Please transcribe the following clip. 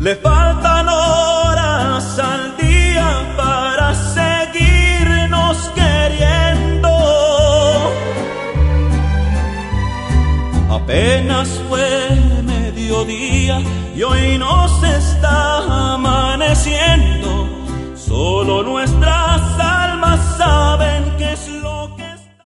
Le faltan horas al día para seguirnos queriendo. Apenas fue mediodía y hoy nos